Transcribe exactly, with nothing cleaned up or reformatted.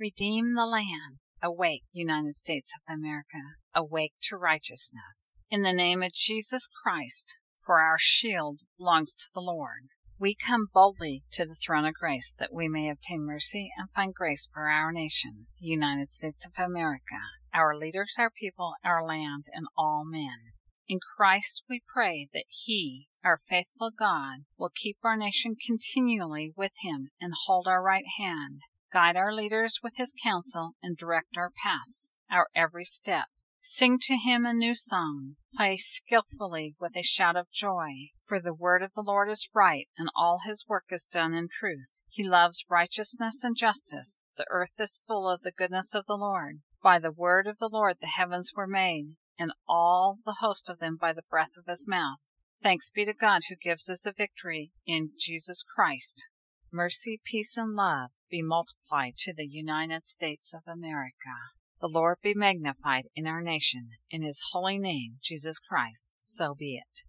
Redeem the land. Awake, United States of America. Awake to righteousness. In the name of Jesus Christ, for our shield belongs to the Lord. We come boldly to the throne of grace that we may obtain mercy and find grace for our nation, the United States of America, our leaders, our people, our land, and all men. In Christ we pray that He, our faithful God, will keep our nation continually with Him and hold our right hand, guide our leaders with His counsel, and direct our paths, our every step. Sing to Him a new song, play skillfully with a shout of joy, for the word of the Lord is right, and all His work is done in truth. He loves righteousness and justice. The earth is full of the goodness of the Lord. By the word of the Lord the heavens were made, and all the host of them by the breath of His mouth. Thanks be to God who gives us a victory in Jesus Christ. Mercy, peace, and love be multiplied to the United States of America. The Lord be magnified in our nation. In His holy name, Jesus Christ, so be it.